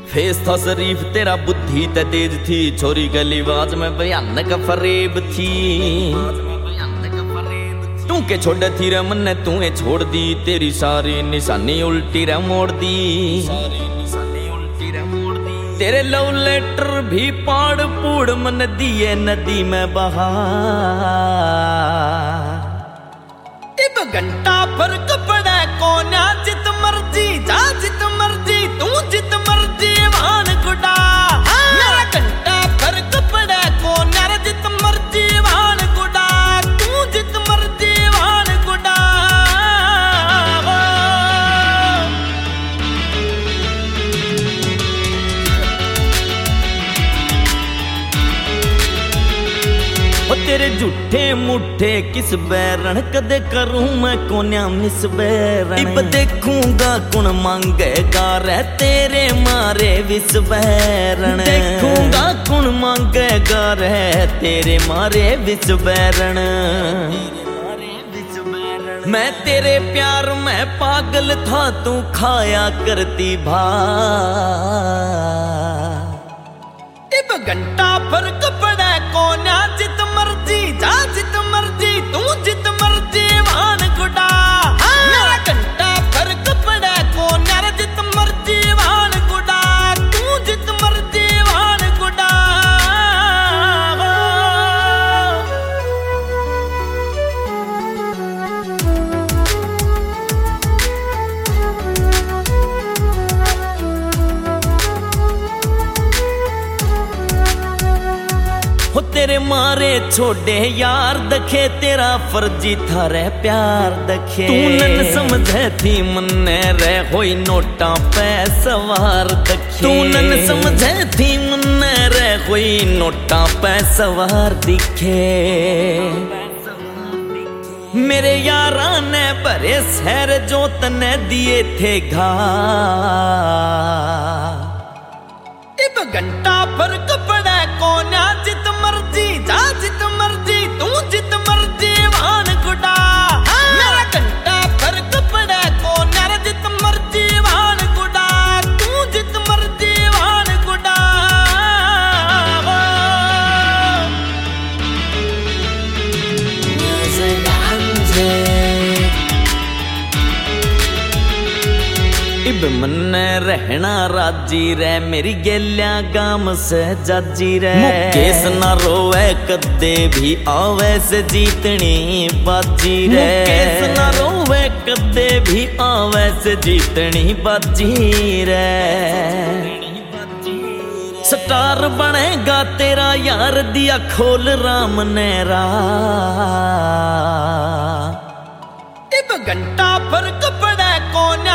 Face था शरीफ तेरा बुद्धि ते तेज थी, छोरी के लिबास में भयानक फरेब थी। तू के छोड़ थी रे मन तू छोड़ दी, तेरी सारी निशानी उल्टी रे मोड़ दी। तेरे लव लेटर भी पाड़ पूड़ मन दिए नदी में बहा। इब घंटा फर्क पड़े कोन्या, जित मर्जी जा जित मर्जी तू जित मर्जी वान गुडा। मेरा घंटा फर्क पड़े कोन्या, जित मर्जी वान गुडा तू जित मर्जी वान गुडा। तेरे झूठे मुठे किस बैरण कदे करूं मैं कोन्या मिस बैरण। इब देखूंगा कौन मांगेगा रे तेरे मारे विस बैरण। देखूंगा कौन मांगेगा रे तेरे मारे विस बैरण। मैं तेरे प्यार में पागल था तू खाया करती भा। इब घंटा फर्क पड़े कोन्या, जित मर्जी जा जित मर्जी तू जित मर्जी वान गुडा। मेरा घंटा फर्क पड़े कोन्या, जित मर्जी वान गुडा तू जित मर्जी वान गुडा। हो तेरे मारे छोड़े यार दखे, तेरा फर्जी था रे प्यार दखे। तू नन समझे थी मन्ने रे होई नोटा पे सवार दखे। तू नन समझे थी मन्ने रे होई नोटा पे सवार दिखे। मेरे यारा ने भरे शहर जो तने दिए थे घा। इब घंटा फर्क पड़े कोन्या, जित मर्जी जा जित मर्जी तू जित मर्जी वान गुडा। मेरा घंटा फर्क पड़े कोन्या, जित मर्जी वान गुडा तू जित मर्जी वान गुडा। इब मन्ने रहना राजी रे मेरी गेल्या गाम से जाजी रे। मुकेश ना रोवे कदे भी आवे से जीतनी बाजी रे। मुकेश ना रोवे कदे भी आवे से जीतनी बाजी रे। स्टार बनेगा तेरा यार दिया खोल राम ने रा। इब घंटा फर्क पड़े कोन्या,